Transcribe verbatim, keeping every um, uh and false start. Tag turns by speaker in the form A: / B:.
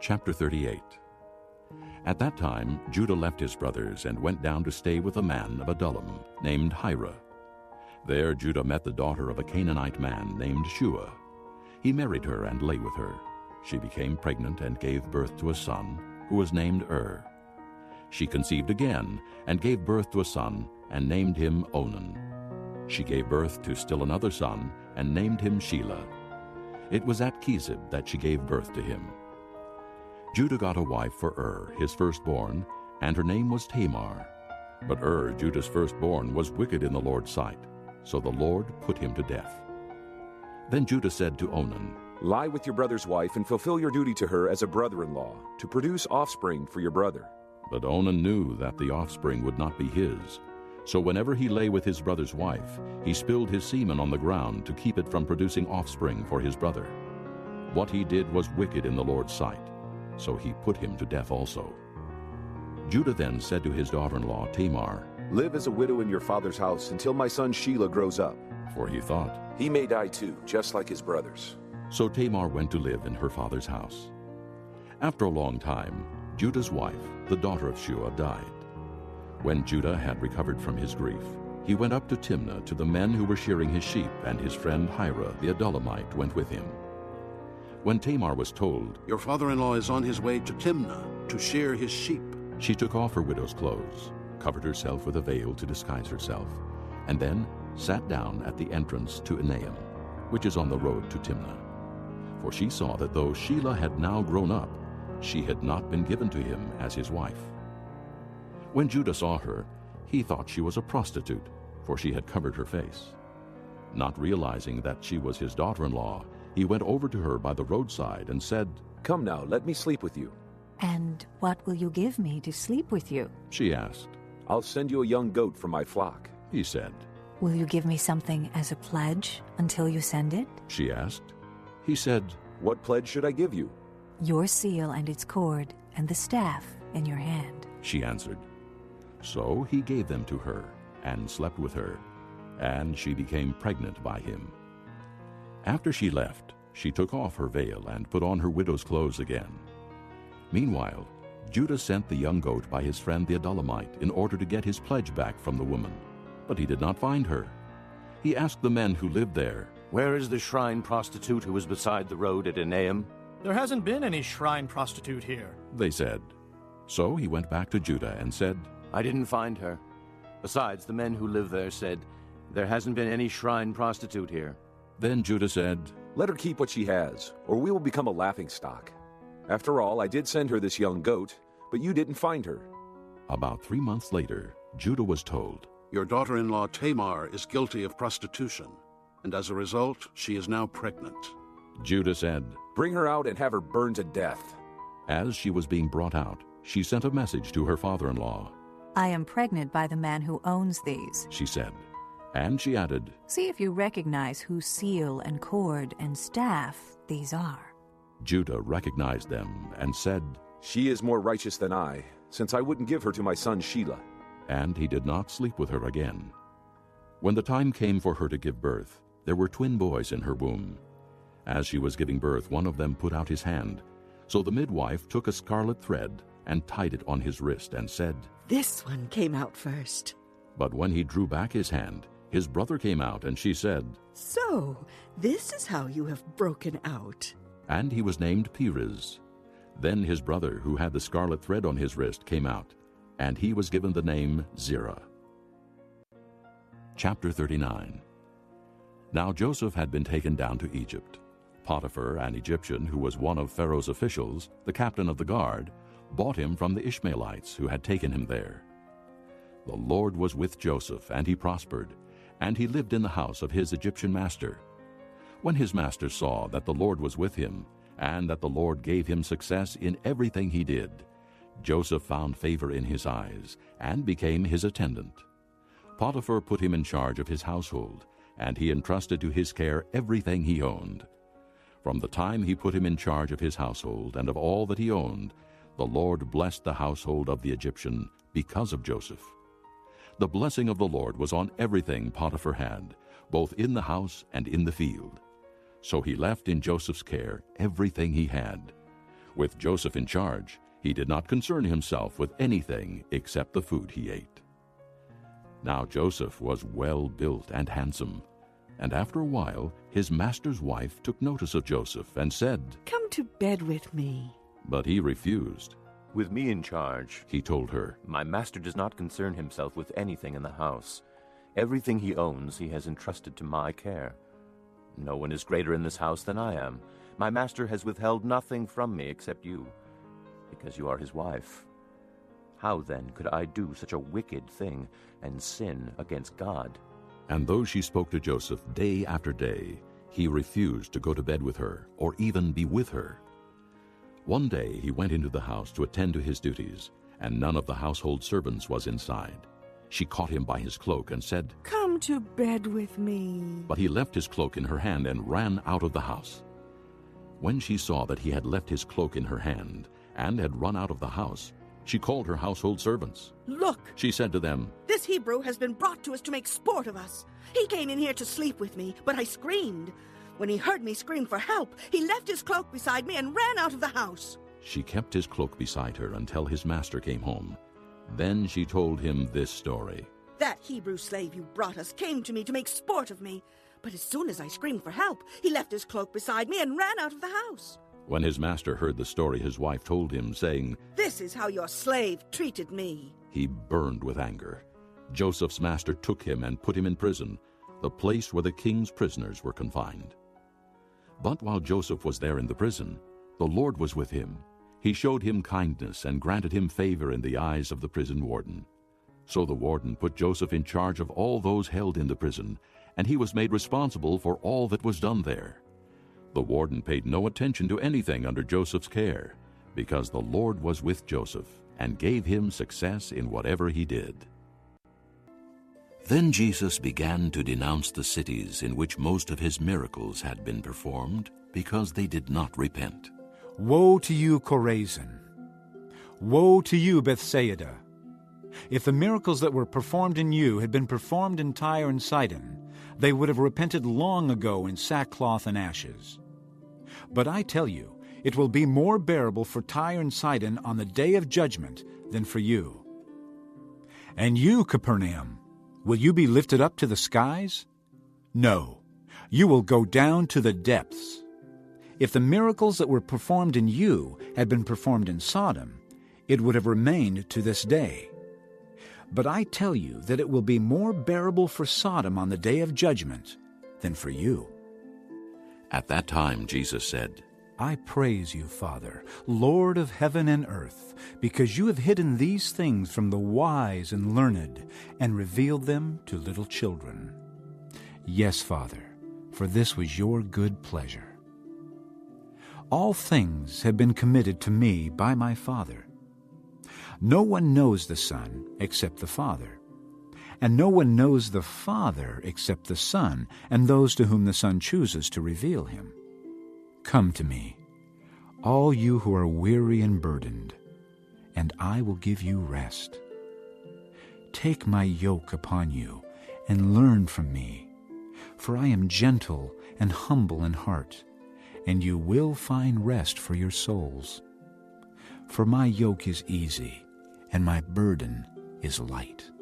A: Chapter thirty-eight. At that time Judah left his brothers and went down to stay with a man of Adullam named Hira. There Judah met the daughter of a Canaanite man named Shua. He married her and lay with her. She became pregnant and gave birth to a son, who was named Er. She conceived again and gave birth to a son and named him Onan. She gave birth to still another son and named him Shelah. It was at Chezib that she gave birth to him. Judah got a wife for Er, his firstborn, and her name was Tamar. But Er, Judah's firstborn, was wicked in the Lord's sight, so the Lord put him to death. Then Judah said to Onan,
B: "Lie with your brother's wife and fulfill your duty to her as a brother-in-law, to produce offspring for your brother."
A: But Onan knew that the offspring would not be his. So whenever he lay with his brother's wife, he spilled his semen on the ground to keep it from producing offspring for his brother. What he did was wicked in the Lord's sight, so he put him to death also. Judah then said to his daughter-in-law Tamar,
B: "Live as a widow in your father's house until my son Shelah grows up."
A: For he thought,
B: "He may die too, just like his brothers."
A: So Tamar went to live in her father's house. After a long time, Judah's wife, the daughter of Shua, died. When Judah had recovered from his grief, he went up to Timnah to the men who were shearing his sheep, and his friend Hira the Adullamite went with him. When Tamar was told,
C: "Your father-in-law is on his way to Timnah to shear his sheep,"
A: she took off her widow's clothes, covered herself with a veil to disguise herself, and then sat down at the entrance to Enaim, which is on the road to Timnah. For she saw that though Shelah had now grown up, she had not been given to him as his wife. When Judah saw her, he thought she was a prostitute, for she had covered her face. Not realizing that she was his daughter-in-law, he went over to her by the roadside and said,
B: "Come now, let me sleep with you."
D: "And what will you give me to sleep with you?"
A: she asked.
B: "I'll send you a young goat from my flock,"
A: he said.
D: "Will you give me something as a pledge until you send it?"
A: she asked. He said,
B: "What pledge should I give you?"
D: "Your seal and its cord and the staff in your hand,"
A: she answered. So he gave them to her and slept with her, and she became pregnant by him. After she left, she took off her veil and put on her widow's clothes again. Meanwhile, Judah sent the young goat by his friend the Adullamite in order to get his pledge back from the woman, but he did not find her. He asked the men who lived there,
E: "Where is the shrine prostitute who was beside the road at Enaim?"
F: "There hasn't been any shrine prostitute here,"
A: they said. So he went back to Judah and said,
E: "I didn't find her. Besides, the men who live there said, 'There hasn't been any shrine prostitute here.'"
A: Then Judah said,
B: "Let her keep what she has, or we will become a laughingstock. After all, I did send her this young goat, but you didn't find her."
A: About three months later, Judah was told,
C: "Your daughter-in-law Tamar is guilty of prostitution, and as a result, she is now pregnant."
A: Judah said,
B: "Bring her out and have her burned to death."
A: As she was being brought out, she sent a message to her father-in-law.
D: "I am pregnant by the man who owns these,"
A: she said. And she added,
D: "See if you recognize whose seal and cord and staff these are."
A: Judah recognized them and said,
B: "She is more righteous than I, since I wouldn't give her to my son Shelah."
A: And he did not sleep with her again. When the time came for her to give birth, there were twin boys in her womb. As she was giving birth, one of them put out his hand. So the midwife took a scarlet thread and tied it on his wrist and said,
G: "This one came out first."
A: But when he drew back his hand, his brother came out, and she said,
G: "So, this is how you have broken out."
A: And he was named Perez. Then his brother, who had the scarlet thread on his wrist, came out, and he was given the name Zerah. Chapter thirty-nine. Now Joseph had been taken down to Egypt. Potiphar, an Egyptian who was one of Pharaoh's officials, the captain of the guard, bought him from the Ishmaelites who had taken him there. The Lord was with Joseph, and he prospered, and he lived in the house of his Egyptian master. When his master saw that the Lord was with him, and that the Lord gave him success in everything he did, Joseph found favor in his eyes, and became his attendant. Potiphar put him in charge of his household, and he entrusted to his care everything he owned. From the time he put him in charge of his household and of all that he owned, the Lord blessed the household of the Egyptian because of Joseph. The blessing of the Lord was on everything Potiphar had, both in the house and in the field. So he left in Joseph's care everything he had. With Joseph in charge, he did not concern himself with anything except the food he ate. Now Joseph was well built and handsome, and after a while his master's wife took notice of Joseph and said,
G: Come to bed with me.
A: But he refused.
E: With me in charge,
A: He told her,
E: my master does not concern himself with anything in the house. Everything he owns he has entrusted to my care. No one is greater in this house than I am. My master has withheld nothing from me except you, because you are his wife. How then could I do such a wicked thing and sin against God?
A: And though she spoke to Joseph day after day, he refused to go to bed with her or even be with her. One day he went into the house to attend to his duties, and none of the household servants was inside. She caught him by his cloak and said,
G: Come to bed with me.
A: But he left his cloak in her hand and ran out of the house. When she saw that he had left his cloak in her hand and had run out of the house, she called her household servants.
G: Look,
A: She said to them,
G: this Hebrew has been brought to us to make sport of us. He came in here to sleep with me, but I screamed. When he heard me scream for help, he left his cloak beside me and ran out of the house.
A: She kept his cloak beside her until his master came home. Then she told him this story.
G: That Hebrew slave you brought us came to me to make sport of me, but as soon as I screamed for help, he left his cloak beside me and ran out of the house.
A: When his master heard the story his wife told him, saying,
G: This is how your slave treated me.
A: he burned with anger. Joseph's master took him and put him in prison, the place where the king's prisoners were confined. But while Joseph was there in the prison, the Lord was with him. He showed him kindness and granted him favor in the eyes of the prison warden. So the warden put Joseph in charge of all those held in the prison, and he was made responsible for all that was done there. The warden paid no attention to anything under Joseph's care, because the Lord was with Joseph and gave him success in whatever he did. Then Jesus began to denounce the cities in which most of his miracles had been performed, because they did not repent.
H: Woe to you, Chorazin! Woe to you, Bethsaida! If the miracles that were performed in you had been performed in Tyre and Sidon, they would have repented long ago in sackcloth and ashes. But I tell you, it will be more bearable for Tyre and Sidon on the day of judgment than for you. And you, Capernaum, will you be lifted up to the skies? No, you will go down to the depths. If the miracles that were performed in you had been performed in Sodom, it would have remained to this day. But I tell you that it will be more bearable for Sodom on the day of judgment than for you.
A: At that time Jesus said,
H: I praise you, Father, Lord of heaven and earth, because you have hidden these things from the wise and learned and revealed them to little children. Yes, Father, for this was your good pleasure. All things have been committed to me by my Father. No one knows the Son except the Father, and no one knows the Father except the Son and those to whom the Son chooses to reveal him. Come to me, all you who are weary and burdened, and I will give you rest. Take my yoke upon you and learn from me, for I am gentle and humble in heart, and you will find rest for your souls. For my yoke is easy, and my burden is light.